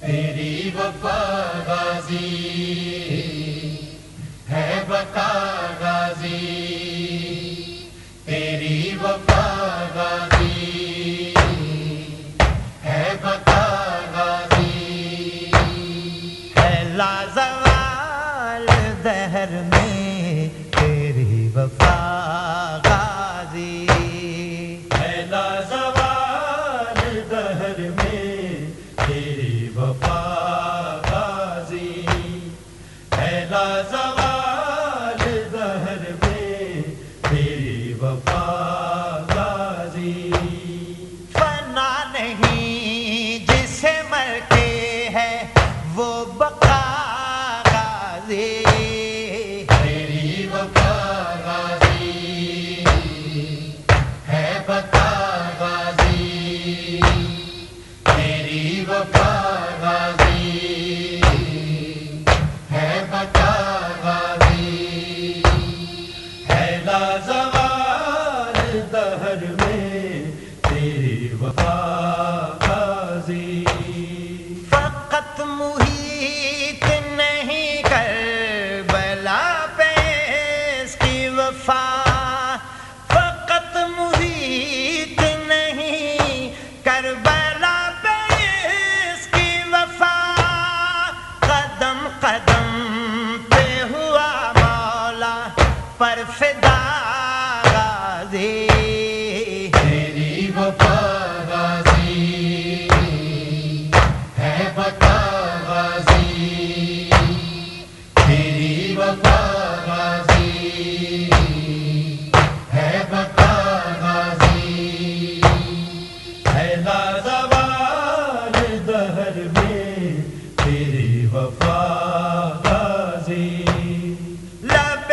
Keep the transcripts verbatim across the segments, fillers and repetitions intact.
تیری وفا غازی ہے بتا غازی، تیری وفا غازی ہے بتا غازی، ہے لازوال دہر میں تیری وفا غازی، ہے لازوال دہر میں تیری وفا غازی، ہے لازوال دہر میں تیری وفا غازی، فنا نہیں جسے مر کے ہے وہ بقا غازی، تیری وفا غازی ہے بتا غازی، تیری وفا غازی ہے بتا غازی، ہے لازوال دہر میں تیری وفا غازی، فقط محیط نہیں کربلا پہ اس کی وفا، فقط محیط نہیں کربلا پہ اس کی وفا، قدم قدم پہ ہوا مولا پر فدا غازی، تیری وفا غازی ہے بتا غازی، تیری وفا غازی ہے بتا غازی، ہے لازوال دہر میں تیری وفا غازی، لب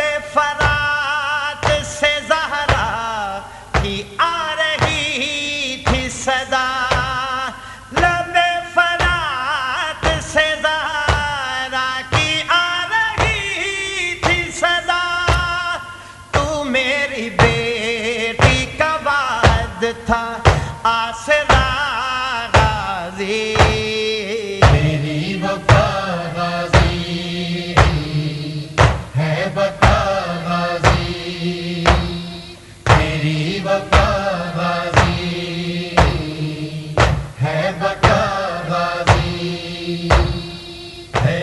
فرات سے زہرا کی آ رہی تھی صدا، لب فرات سے زہرا کی آ رہی تھی صدا، تو میری بیٹی کا وعد تھا آسرا غازی، تیری وفا غازی ہے بتا غازی، تیری وفا غازی ہے بتا غازی، ہے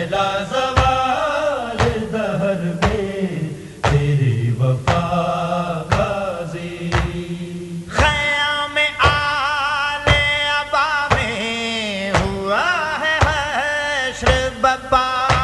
لازوال دہر میں تیری وفا غازی، خیام آل ابا میں ہوا ہے حشر بپا،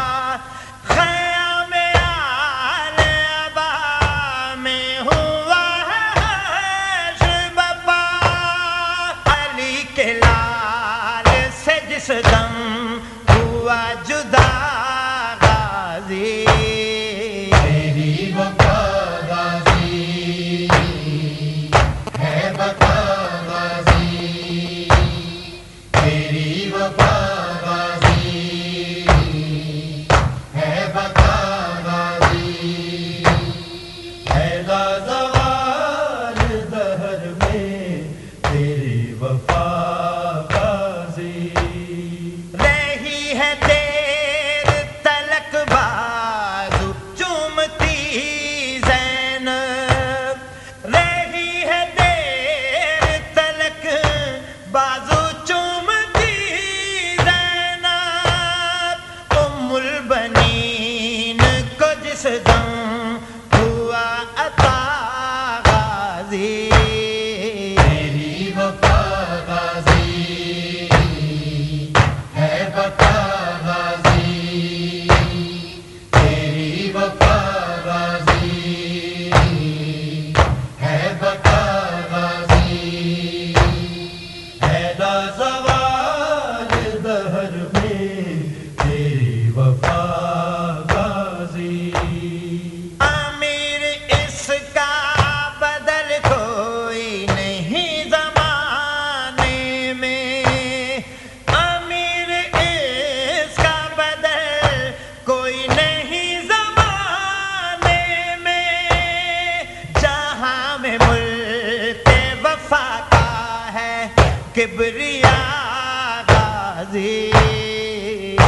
خیام آل ابا میں ہوا ہے حشر بپا، علی کے لال سے جس دم ہوا جدا غازی، تیری وفا غازی ہے بتا غازی، تیری وفا غازی ہے بتا غازی، ہے لازوال دہر میں تیری وفا غازی، رہی ہے دیر تلک بازو چومتی زینب، رہی ہے دیر تلک بازو چومتی زینب، ام البنین کو جس دم ہوا عطا غازی، تیری وفا غازی ہے بتا غازی،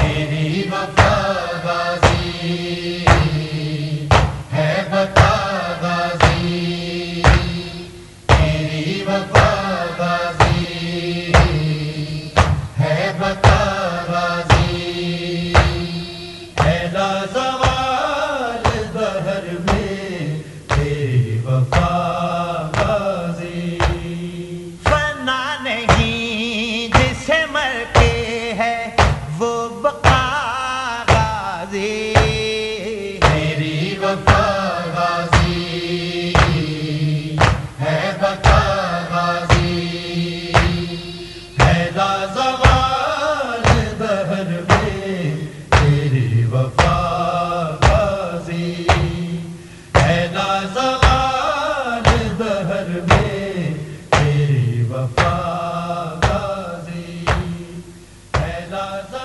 تیری وفا غازی ہے بتا غازی، تیری وفا غازی ہے بتا غازی، ہے لازوال دہر میں تیری وفا غازی، فنا نہیں جسے مر کے ہے وہ بقا غازی، تیری وفا غازی ہے بتا غازی، ہے لازوال دہر میں تیری وفا غازی، ہے لازوال دہر میں تیری وفا غازی، ہے لازوال